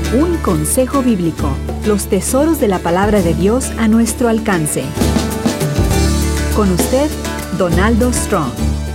Un consejo bíblico. Los tesoros de la palabra de Dios a nuestro alcance. Con usted, Donaldo Strong.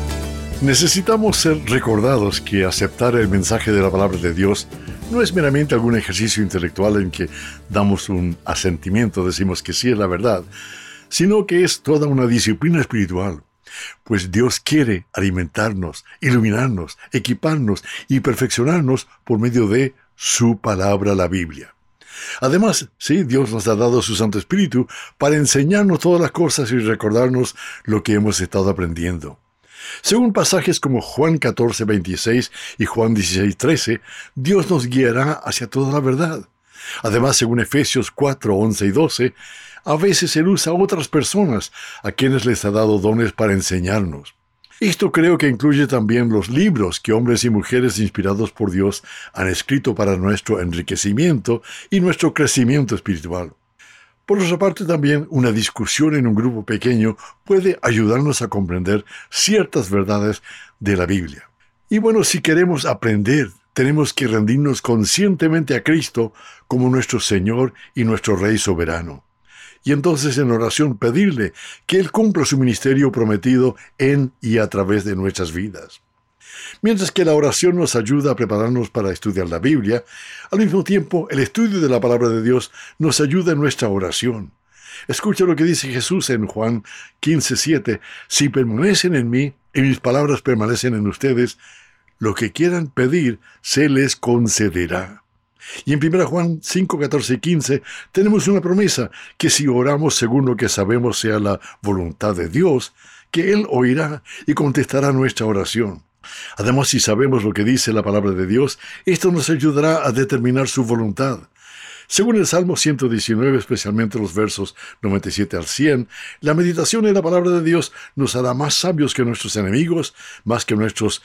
Necesitamos ser recordados que aceptar el mensaje de la palabra de Dios no es meramente algún ejercicio intelectual en que damos un asentimiento, decimos que sí es la verdad, sino que es toda una disciplina espiritual. Pues Dios quiere alimentarnos, iluminarnos, equiparnos y perfeccionarnos por medio de su palabra, la Biblia. Además, sí, Dios nos ha dado su Santo Espíritu para enseñarnos todas las cosas y recordarnos lo que hemos estado aprendiendo. Según pasajes como Juan 14:26 y Juan 16:13, Dios nos guiará hacia toda la verdad. Además, según Efesios 4:11 y 12, a veces Él usa a otras personas a quienes les ha dado dones para enseñarnos. Esto creo que incluye también los libros que hombres y mujeres inspirados por Dios han escrito para nuestro enriquecimiento y nuestro crecimiento espiritual. Por otra parte, también una discusión en un grupo pequeño puede ayudarnos a comprender ciertas verdades de la Biblia. Y bueno, si queremos aprender, tenemos que rendirnos conscientemente a Cristo como nuestro Señor y nuestro Rey soberano. Y entonces en oración pedirle que Él cumpla su ministerio prometido en y a través de nuestras vidas. Mientras que la oración nos ayuda a prepararnos para estudiar la Biblia, al mismo tiempo el estudio de la palabra de Dios nos ayuda en nuestra oración. Escucha lo que dice Jesús en Juan 15:7: si permanecen en mí y mis palabras permanecen en ustedes, lo que quieran pedir se les concederá. Y en 1 Juan 5:14 y 15 tenemos una promesa que si oramos según lo que sabemos sea la voluntad de Dios, que Él oirá y contestará nuestra oración. Además, si sabemos lo que dice la palabra de Dios, esto nos ayudará a determinar su voluntad. Según el Salmo 119, especialmente los versos 97 al 100, la meditación en la palabra de Dios nos hará más sabios que nuestros enemigos, más que nuestros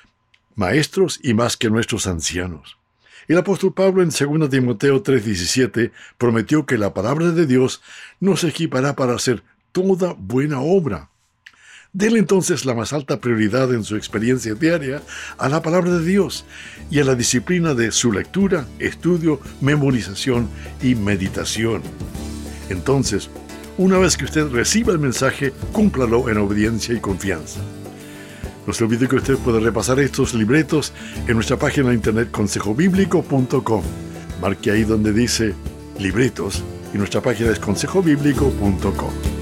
maestros y más que nuestros ancianos. El apóstol Pablo en 2 Timoteo 3:17 prometió que la palabra de Dios nos equipará para hacer toda buena obra. Dele entonces la más alta prioridad en su experiencia diaria a la palabra de Dios y a la disciplina de su lectura, estudio, memorización y meditación. Entonces, una vez que usted reciba el mensaje, cúmplalo en obediencia y confianza. No se olvide que usted puede repasar estos libretos en nuestra página de internet consejobiblico.com. Marque ahí donde dice libretos y nuestra página es consejobiblico.com.